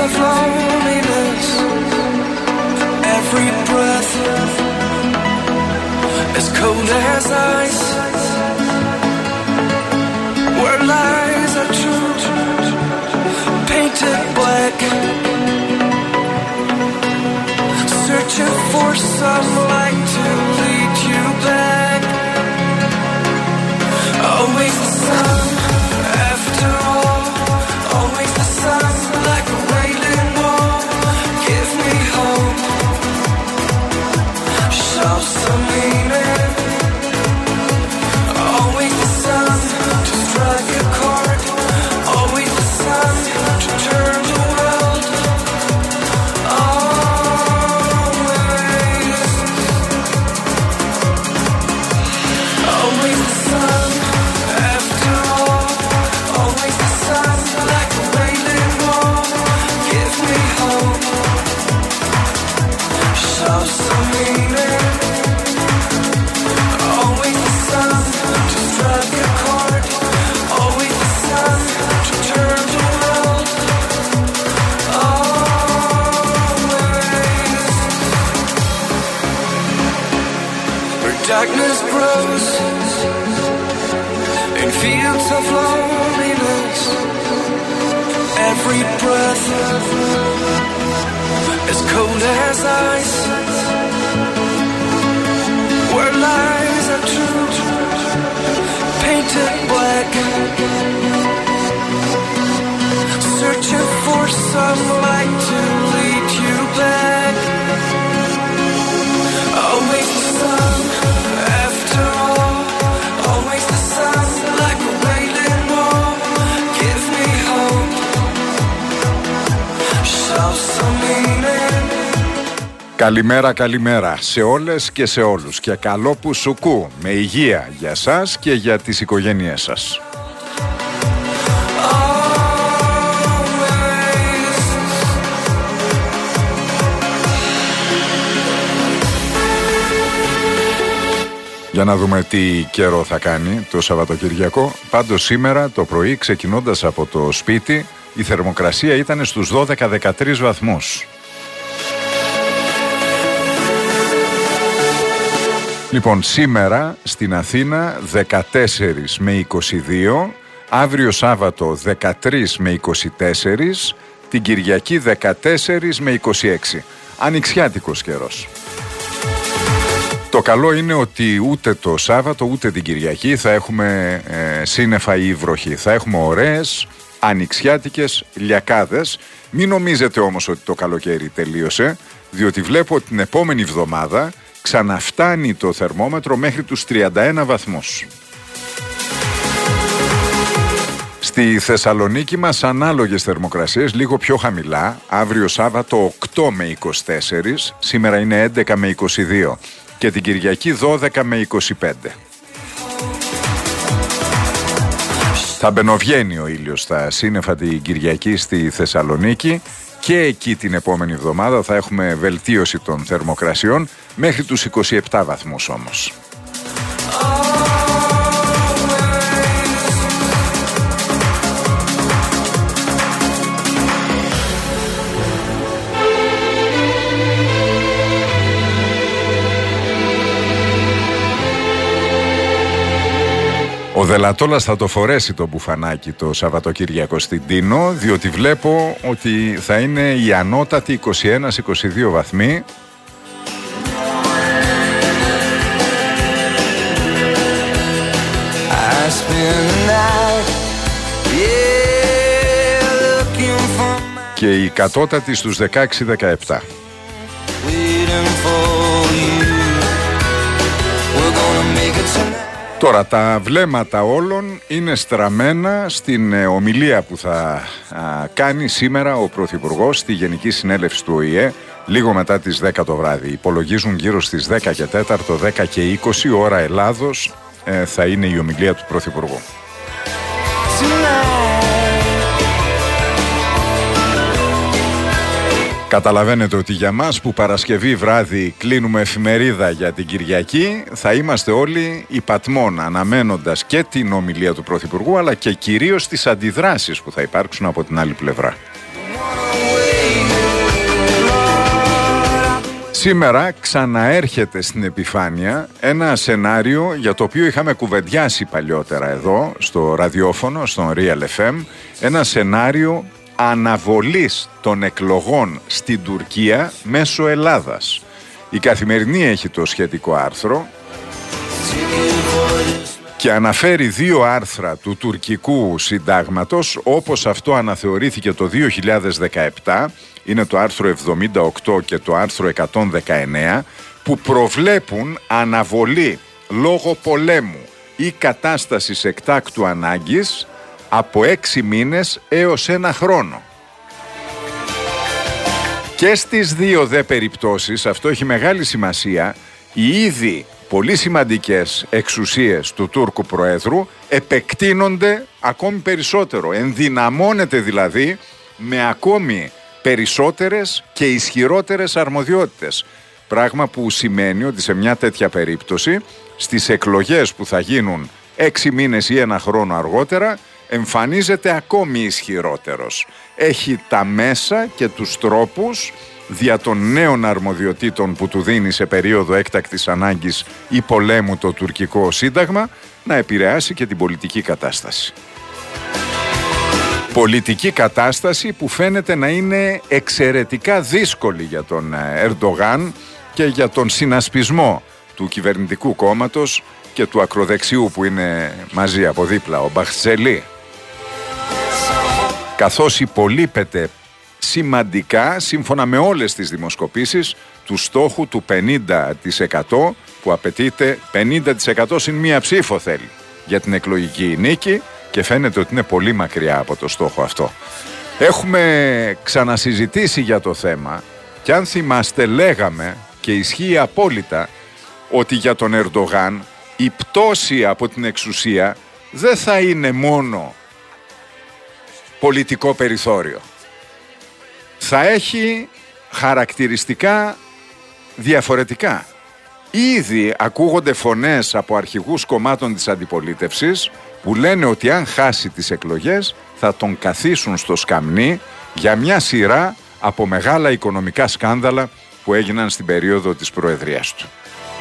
of loneliness, every breath as cold as ice, where lies are true, painted black, searching for some light to lead you back. Always the sun, after all, always the sun, like a wailing wall. Give me hope, show some meaning. Always the sun to strike a chord, always the sun to turn the world. Always the sun, after all, always the sun, like a wailing wall. Give me hope, show some meaning. Always the sun to strike a chord, always the sun to turn the world. Always. Where darkness grows in fields of loneliness, every breath as cold as ice, where lies are true, painted black, searching for some light to lead you back. Always the sun, after all, always the sun, like a wailing wall. Give me hope, show some meaning. Καλημέρα, καλημέρα σε όλες και σε όλους και καλό που σουκού, με υγεία για σας και για τις οικογένειές σας. Για να δούμε τι καιρό θα κάνει το Σαββατοκυριακό. Πάντως σήμερα το πρωί, ξεκινώντας από το σπίτι, η θερμοκρασία ήταν στους 12-13 βαθμούς. Λοιπόν, σήμερα στην Αθήνα 14 με 22, αύριο Σάββατο 13 με 24, την Κυριακή 14 με 26. Ανοιξιάτικος καιρός. Το καλό είναι ότι ούτε το Σάββατο ούτε την Κυριακή θα έχουμε σύννεφα ή βροχή. Θα έχουμε ωραίες ανοιξιάτικες λιακάδες. Μην νομίζετε όμως ότι το καλοκαίρι τελείωσε, διότι βλέπω ότι την επόμενη εβδομάδα ξαναφτάνει το θερμόμετρο μέχρι τους 31 βαθμούς. Στη Θεσσαλονίκη μας ανάλογες θερμοκρασίες, λίγο πιο χαμηλά. Αύριο Σάββατο 8 με 24, σήμερα είναι 11 με 22 και την Κυριακή 12 με 25. Θα μπαινοβγαίνει ο ήλιος στα σύννεφα την Κυριακή στη Θεσσαλονίκη και εκεί την επόμενη εβδομάδα θα έχουμε βελτίωση των θερμοκρασιών μέχρι τους 27 βαθμούς όμως. Ο Δελατόλας θα το φορέσει το μπουφανάκι το Σαββατοκύριακο στην Τίνο, διότι βλέπω ότι θα είναι η ανώτατη 21-22 βαθμοί. Και η κατώτατη στους 16-17. Τώρα τα βλέμματα όλων είναι στραμμένα στην ομιλία που θα κάνει σήμερα ο Πρωθυπουργός στη Γενική Συνέλευση του ΟΗΕ λίγο μετά τις 10 το βράδυ. Υπολογίζουν γύρω στις 10 και 4, 10 και 20 ώρα Ελλάδος θα είναι η ομιλία του Πρωθυπουργού. Καταλαβαίνετε ότι για μας που Παρασκευή βράδυ κλείνουμε εφημερίδα για την Κυριακή θα είμαστε όλοι υπατμών αναμένοντας και την ομιλία του Πρωθυπουργού αλλά και κυρίως τις αντιδράσεις που θα υπάρξουν από την άλλη πλευρά. Σήμερα ξαναέρχεται στην επιφάνεια ένα σενάριο για το οποίο είχαμε κουβεντιάσει παλιότερα εδώ στο ραδιόφωνο, στον Real FM, ένα σενάριο αναβολής των εκλογών στην Τουρκία μέσω Ελλάδας. Η Καθημερινή έχει το σχετικό άρθρο και αναφέρει 2 άρθρα του τουρκικού συντάγματος όπως αυτό αναθεωρήθηκε το 2017, είναι το άρθρο 78 και το άρθρο 119, που προβλέπουν αναβολή λόγω πολέμου ή κατάστασης εκτάκτου ανάγκης από 6 μήνες έως 1 χρόνο. Και στις 2 δε περιπτώσεις, αυτό έχει μεγάλη σημασία, οι ήδη πολύ σημαντικές εξουσίες του Τούρκου Προέδρου επεκτείνονται ακόμη περισσότερο. Ενδυναμώνεται δηλαδή με ακόμη περισσότερες και ισχυρότερες αρμοδιότητες. Πράγμα που σημαίνει ότι σε μια τέτοια περίπτωση στις εκλογές που θα γίνουν 6 μήνες ή 1 χρόνο αργότερα εμφανίζεται ακόμη ισχυρότερος. Έχει τα μέσα και τους τρόπους δια των νέων αρμοδιοτήτων που του δίνει σε περίοδο έκτακτης ανάγκης ή πολέμου το τουρκικό σύνταγμα να επηρεάσει και την πολιτική κατάσταση. Πολιτική κατάσταση που φαίνεται να είναι εξαιρετικά δύσκολη για τον Ερντογάν και για τον συνασπισμό του κυβερνητικού κόμματος και του ακροδεξιού που είναι μαζί από δίπλα, ο Μπαχτσελή. Καθώς υπολείπεται σημαντικά, σύμφωνα με όλες τις δημοσκοπήσεις, του στόχου του 50% που απαιτείται, 50% συν μία ψήφο θέλει για την εκλογική νίκη και φαίνεται ότι είναι πολύ μακριά από το στόχο αυτό. Έχουμε ξανασυζητήσει για το θέμα και αν θυμάστε λέγαμε και ισχύει απόλυτα ότι για τον Ερντογάν η πτώση από την εξουσία δεν θα είναι μόνο πολιτικό περιθώριο. Θα έχει χαρακτηριστικά διαφορετικά. Ήδη ακούγονται φωνές από αρχηγούς κομμάτων της αντιπολίτευσης που λένε ότι αν χάσει τις εκλογές θα τον καθίσουν στο σκαμνί για μια σειρά από μεγάλα οικονομικά σκάνδαλα που έγιναν στην περίοδο της προεδρίας του.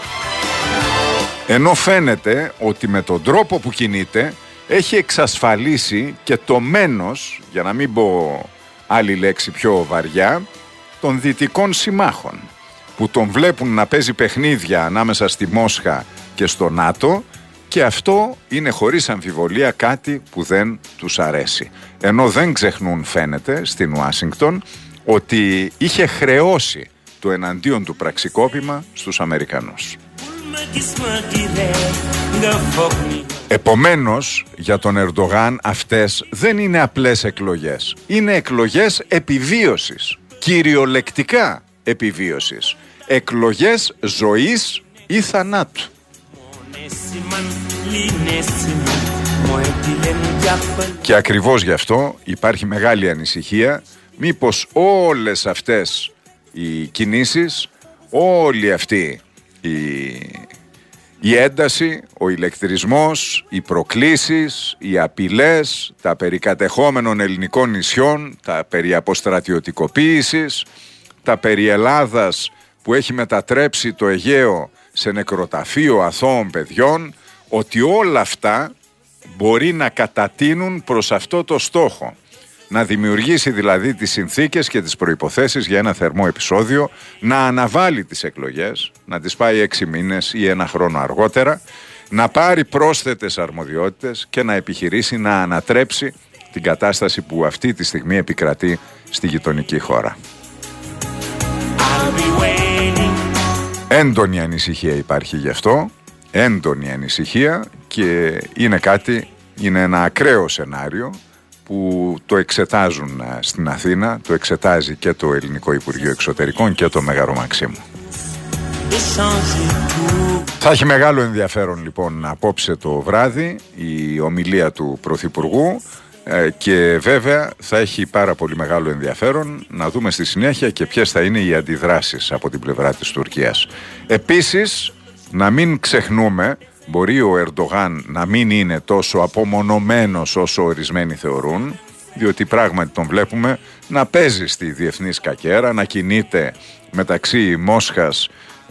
Ενώ φαίνεται ότι με τον τρόπο που κινείται έχει εξασφαλίσει και το μένος, για να μην πω άλλη λέξη πιο βαριά, των δυτικών συμμάχων που τον βλέπουν να παίζει παιχνίδια ανάμεσα στη Μόσχα και στο ΝΑΤΟ και αυτό είναι χωρίς αμφιβολία κάτι που δεν τους αρέσει. Ενώ δεν ξεχνούν φαίνεται στην Ουάσιγκτον ότι είχε χρεώσει το εναντίον του πραξικόπημα στους Αμερικανούς. Επομένως, για τον Ερντογάν αυτές δεν είναι απλές εκλογές. Είναι εκλογές επιβίωσης, κυριολεκτικά επιβίωσης. Εκλογές ζωής ή θανάτου. Και ακριβώς γι' αυτό υπάρχει μεγάλη ανησυχία μήπως όλες αυτές οι κινήσεις, όλη αυτή η ένταση, ο ηλεκτρισμός, οι προκλήσεις, οι απειλές, τα περί κατεχόμενων ελληνικών νησιών, τα περί αποστρατιωτικοποίησης, τα περί Ελλάδας που έχει μετατρέψει το Αιγαίο σε νεκροταφείο αθώων παιδιών, ότι όλα αυτά μπορεί να κατατείνουν προς αυτό το στόχο. Να δημιουργήσει δηλαδή τις συνθήκες και τις προϋποθέσεις για ένα θερμό επεισόδιο, να αναβάλει τις εκλογές, να τις πάει 6 μήνες ή 1 χρόνο αργότερα, να πάρει πρόσθετες αρμοδιότητες και να επιχειρήσει να ανατρέψει την κατάσταση που αυτή τη στιγμή επικρατεί στη γειτονική χώρα. Έντονη ανησυχία υπάρχει γι' αυτό, έντονη ανησυχία και είναι ένα ακραίο σενάριο που το εξετάζουν στην Αθήνα, το εξετάζει και το Ελληνικό Υπουργείο Εξωτερικών και το Μέγαρο Μαξίμου. Θα έχει μεγάλο ενδιαφέρον λοιπόν απόψε το βράδυ η ομιλία του Πρωθυπουργού και βέβαια θα έχει πάρα πολύ μεγάλο ενδιαφέρον να δούμε στη συνέχεια και ποιες θα είναι οι αντιδράσεις από την πλευρά της Τουρκίας. Επίσης, να μην ξεχνούμε, μπορεί ο Ερντογάν να μην είναι τόσο απομονωμένος όσο ορισμένοι θεωρούν, διότι πράγματι τον βλέπουμε να παίζει στη διεθνή σκακέρα, να κινείται μεταξύ Μόσχας,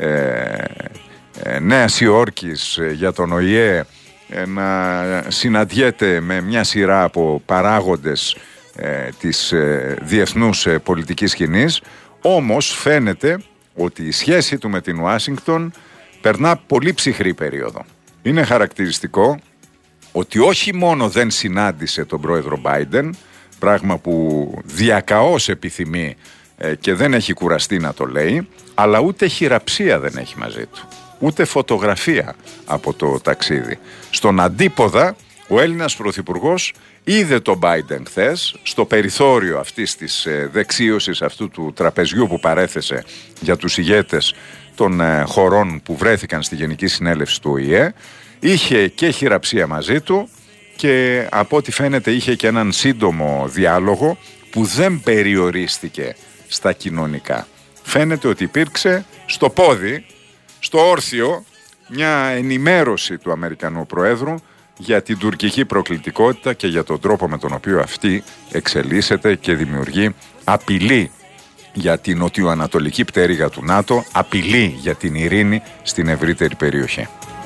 Νέας Υόρκης για τον ΟΗΕ, να συναντιέται με μια σειρά από παράγοντες της διεθνούς πολιτικής σκηνής. Όμως φαίνεται ότι η σχέση του με την Ουάσιγκτον περνά πολύ ψυχρή περίοδο. Είναι χαρακτηριστικό ότι όχι μόνο δεν συνάντησε τον πρόεδρο Biden, πράγμα που διακαώς επιθυμεί και δεν έχει κουραστεί να το λέει, αλλά ούτε χειραψία δεν έχει μαζί του, ούτε φωτογραφία από το ταξίδι. Στον αντίποδα, ο Έλληνας πρωθυπουργός είδε τον Biden χθες στο περιθώριο αυτής της δεξίωσης, αυτού του τραπεζιού που παρέθεσε για τους ηγέτες των χωρών που βρέθηκαν στη Γενική Συνέλευση του ΟΗΕ. Είχε και χειραψία μαζί του και από ό,τι φαίνεται είχε και έναν σύντομο διάλογο που δεν περιορίστηκε στα κοινωνικά. Φαίνεται ότι υπήρξε στο πόδι, στο όρθιο, μια ενημέρωση του Αμερικανού Προέδρου για την τουρκική προκλητικότητα και για τον τρόπο με τον οποίο αυτή εξελίσσεται και δημιουργεί απειλή για την νοτιοανατολική πτέρυγα του ΝΑΤΟ, απειλή για την ειρήνη στην ευρύτερη περιοχή.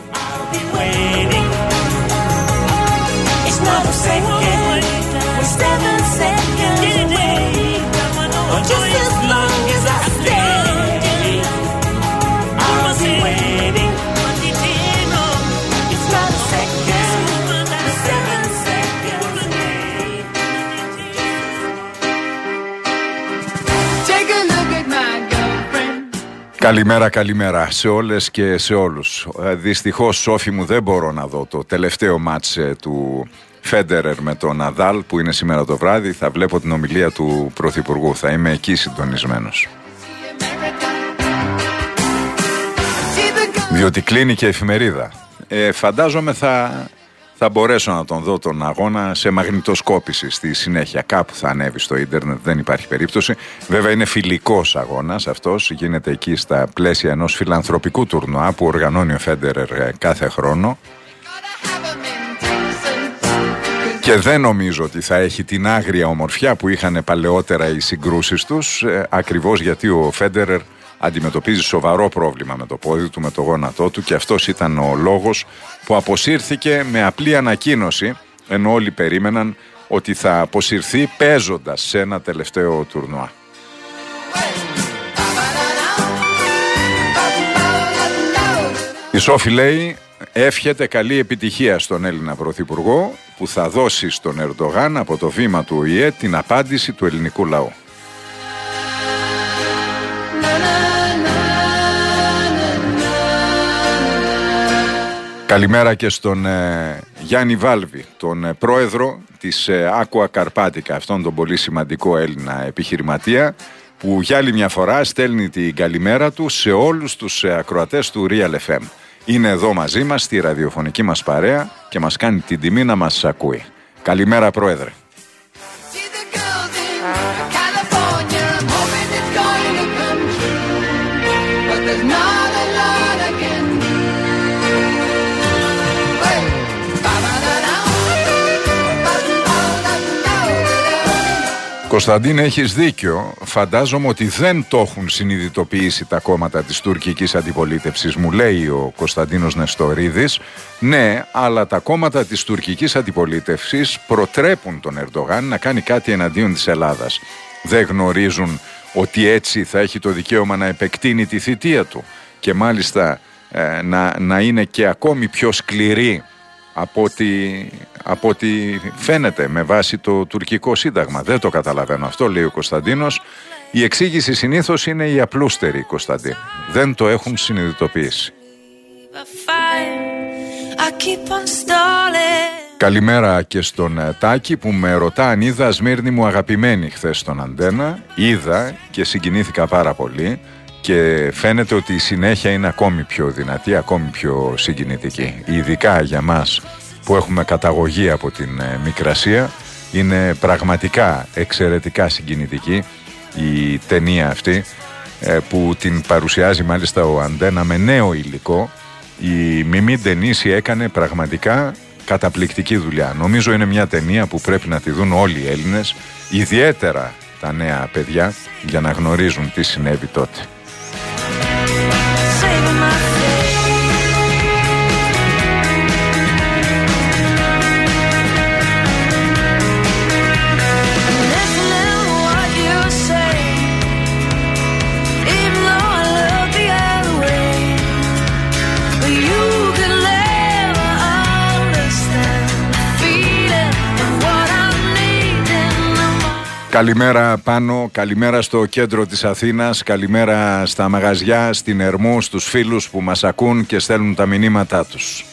Καλημέρα σε όλες και σε όλους. Δυστυχώς, Σόφη μου, δεν μπορώ να δω το τελευταίο μάτς του Φέντερερ με τον Ναδάλ που είναι σήμερα το βράδυ. Θα βλέπω την ομιλία του Πρωθυπουργού, θα είμαι εκεί συντονισμένος. Διότι κλείνει και εφημερίδα. Φαντάζομαι θα μπορέσω να τον δω τον αγώνα σε μαγνητοσκόπηση στη συνέχεια. Κάπου θα ανέβει στο ίντερνετ, δεν υπάρχει περίπτωση. Βέβαια είναι φιλικός αγώνας αυτός, γίνεται εκεί στα πλαίσια ενός φιλανθρωπικού τουρνουά που οργανώνει ο Φέντερερ κάθε χρόνο. Και δεν νομίζω ότι θα έχει την άγρια ομορφιά που είχαν παλαιότερα οι συγκρούσεις τους, ακριβώς γιατί ο Φέντερερ αντιμετωπίζει σοβαρό πρόβλημα με το πόδι του, με το γόνατό του, και αυτός ήταν ο λόγος που αποσύρθηκε με απλή ανακοίνωση, ενώ όλοι περίμεναν ότι θα αποσυρθεί παίζοντας σε ένα τελευταίο τουρνουά. Η Σόφη λέει εύχεται καλή επιτυχία στον Έλληνα Πρωθυπουργό που θα δώσει στον Ερντογάν από το βήμα του ΟΗΕ την απάντηση του ελληνικού λαού. Καλημέρα και στον Γιάννη Βάλβη, τον πρόεδρο της Aqua Carpatica, αυτόν τον πολύ σημαντικό Έλληνα επιχειρηματία που για άλλη μια φορά στέλνει την καλημέρα του σε όλους τους ακροατές του Real FM. Είναι εδώ μαζί μας στη ραδιοφωνική μας παρέα και μας κάνει την τιμή να μας ακούει. Καλημέρα, πρόεδρε. Κωνσταντίν, έχεις δίκιο. Φαντάζομαι ότι δεν το έχουν συνειδητοποιήσει τα κόμματα της τουρκικής αντιπολίτευσης, μου λέει ο Κωνσταντίνος Νεστορίδης. Ναι, αλλά τα κόμματα της τουρκικής αντιπολίτευσης προτρέπουν τον Ερντογάν να κάνει κάτι εναντίον της Ελλάδας. Δεν γνωρίζουν ότι έτσι θα έχει το δικαίωμα να επεκτείνει τη θητεία του και μάλιστα να είναι και ακόμη πιο σκληρή από ό,τι φαίνεται με βάση το τουρκικό σύνταγμα. Δεν το καταλαβαίνω αυτό, λέει ο Κωνσταντίνος. Η εξήγηση συνήθως είναι η απλούστερη, Κωνσταντίν. Δεν το έχουν συνειδητοποιήσει. Καλημέρα και στον Τάκη που με ρωτά αν είδα Σμύρνη μου αγαπημένη χθες στον Αντένα. Είδα και συγκινήθηκα πάρα πολύ. Και φαίνεται ότι η συνέχεια είναι ακόμη πιο δυνατή, ακόμη πιο συγκινητική. Ειδικά για μας που έχουμε καταγωγή από την Μικρασία, είναι πραγματικά εξαιρετικά συγκινητική η ταινία αυτή, που την παρουσιάζει μάλιστα ο Αντένα με νέο υλικό. Η Μιμή Ντενίση έκανε πραγματικά Καταπληκτική δουλειά. Νομίζω είναι μια ταινία που πρέπει να τη δουν όλοι οι Έλληνες, ιδιαίτερα τα νέα παιδιά, για να γνωρίζουν τι συνέβη τότε. Καλημέρα πάνω, καλημέρα στο κέντρο της Αθήνας, καλημέρα στα μαγαζιά, στην Ερμού, στους φίλους που μας ακούν και στέλνουν τα μηνύματά τους.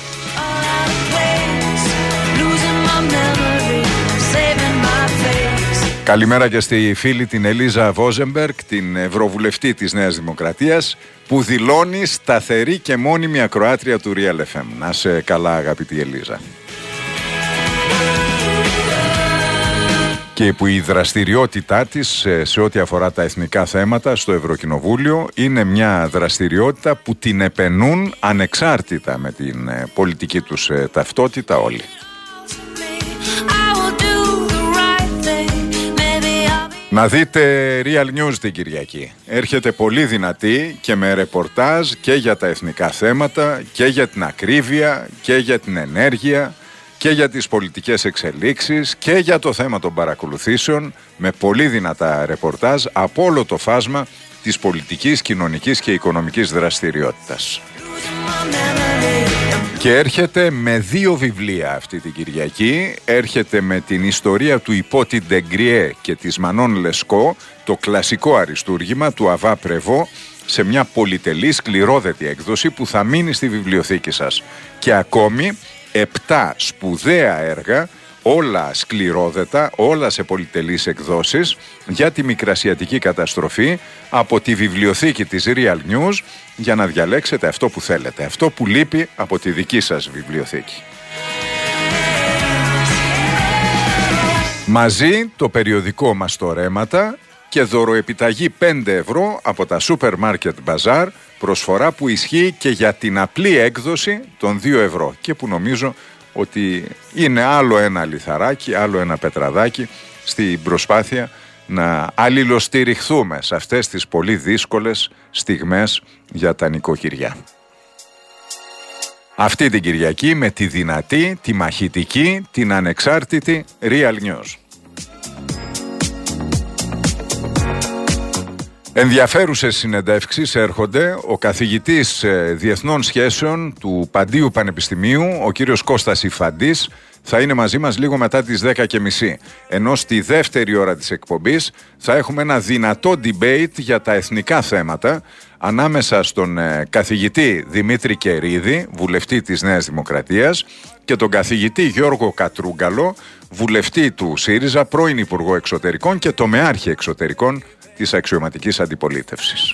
Καλημέρα και στη φίλη την Ελίζα Βόζεμπεργκ, την Ευρωβουλευτή της Νέας Δημοκρατίας, που δηλώνει σταθερή και μόνιμη ακροάτρια του Real FM. Να σε καλά, αγαπητή Ελίζα. Και που η δραστηριότητά της σε ό,τι αφορά τα εθνικά θέματα στο Ευρωκοινοβούλιο είναι μια δραστηριότητα που την επενούν ανεξάρτητα με την πολιτική τους ταυτότητα όλοι. Να δείτε Real News την Κυριακή. Έρχεται πολύ δυνατή και με ρεπορτάζ και για τα εθνικά θέματα και για την ακρίβεια και για την ενέργεια και για τις πολιτικές εξελίξεις και για το θέμα των παρακολουθήσεων, με πολύ δυνατά ρεπορτάζ από όλο το φάσμα της πολιτικής, κοινωνικής και οικονομικής δραστηριότητας. Και έρχεται με 2 βιβλία αυτή την Κυριακή. Έρχεται με την ιστορία του Υπότη Ντεγκριέ και της Μανών Λεσκό, το κλασικό αριστούργημα του Αβά Πρεβό, σε μια πολυτελή σκληρόδετη έκδοση που θα μείνει στη βιβλιοθήκη σας. Και ακόμη 7 σπουδαία έργα, όλα σκληρόδετα, όλα σε πολυτελείς εκδόσεις, για τη μικρασιατική καταστροφή από τη βιβλιοθήκη της Real News, για να διαλέξετε αυτό που θέλετε, αυτό που λείπει από τη δική σας βιβλιοθήκη. Μαζί το περιοδικό Μαστορέματα και δωροεπιταγή 5 ευρώ από τα Super Market Bazaar, προσφορά που ισχύει και για την απλή έκδοση των 2 ευρώ και που νομίζω ότι είναι άλλο ένα λιθαράκι, άλλο ένα πετραδάκι στην προσπάθεια να αλληλοστηριχθούμε σε αυτές τις πολύ δύσκολες στιγμές για τα νοικοκυριά. Αυτή την Κυριακή με τη δυνατή, τη μαχητική, την ανεξάρτητη Real News. Ενδιαφέρουσες συνεντεύξεις έρχονται. Ο καθηγητής Διεθνών Σχέσεων του Παντίου Πανεπιστημίου, ο κύριος Κώστας Ιφαντής, θα είναι μαζί μας λίγο μετά τις 10:30. Ενώ στη δεύτερη ώρα της εκπομπής θα έχουμε ένα δυνατό debate για τα εθνικά θέματα ανάμεσα στον καθηγητή Δημήτρη Κερίδη, βουλευτή της Νέας Δημοκρατίας, και τον καθηγητή Γιώργο Κατρούγκαλο, βουλευτή του ΣΥΡΙΖΑ, πρώην Υπουργό Εξωτερικών και τομεάρχη εξωτερικών της αξιωματικής αντιπολίτευσης.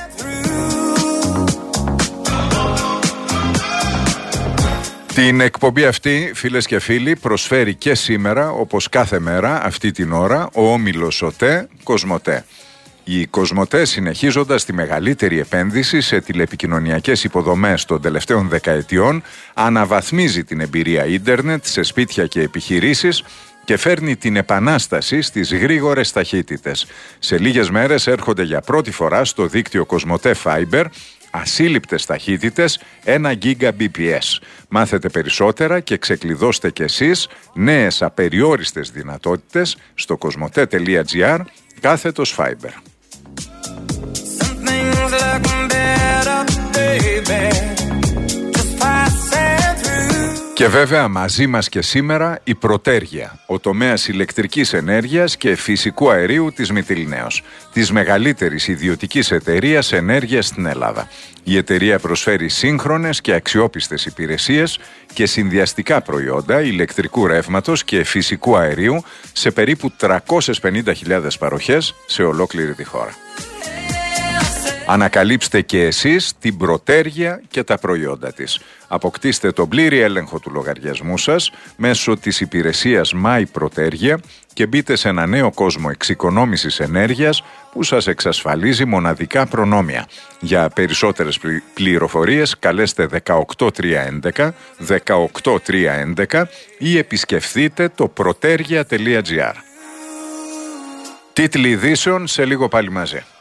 Την εκπομπή αυτή, φίλες και φίλοι, προσφέρει και σήμερα, όπως κάθε μέρα, αυτή την ώρα, ο όμιλος ΟΤΕ Κοσμοτέ. Η Κοσμοτέ, συνεχίζοντας τη μεγαλύτερη επένδυση σε τηλεπικοινωνιακές υποδομές των τελευταίων δεκαετιών, αναβαθμίζει την εμπειρία ίντερνετ σε σπίτια και επιχειρήσεις και φέρνει την επανάσταση στις γρήγορες ταχύτητες. Σε λίγες μέρες έρχονται για πρώτη φορά στο δίκτυο Κοσμοτέ Fiber ασύλληπτες ταχύτητες 1 Gbps. Μάθετε περισσότερα και ξεκλειδώστε κι εσείς νέες απεριόριστες δυνατότητες στο cosmote.gr/Fiber. Και βέβαια μαζί μας και σήμερα η Πρωτέργεια, ο τομέας ηλεκτρικής ενέργειας και φυσικού αερίου της Μυτιληναίος, της μεγαλύτερης ιδιωτικής εταιρείας ενέργειας στην Ελλάδα. Η εταιρεία προσφέρει σύγχρονες και αξιόπιστες υπηρεσίες και συνδυαστικά προϊόντα ηλεκτρικού ρεύματος και φυσικού αερίου σε περίπου 350.000 παροχές σε ολόκληρη τη χώρα. Ανακαλύψτε και εσείς την Πρωτέργεια και τα προϊόντα της. Αποκτήστε τον πλήρη έλεγχο του λογαριασμού σας μέσω της υπηρεσίας My Πρωτέργεια και μπείτε σε ένα νέο κόσμο εξοικονόμησης ενέργειας που που σας εξασφαλίζει μοναδικά προνόμια. Για περισσότερες πληροφορίες καλέστε 18311 18311 ή επισκεφθείτε το protergia.gr. Τίτλοι ειδήσεων σε λίγο πάλι μαζί.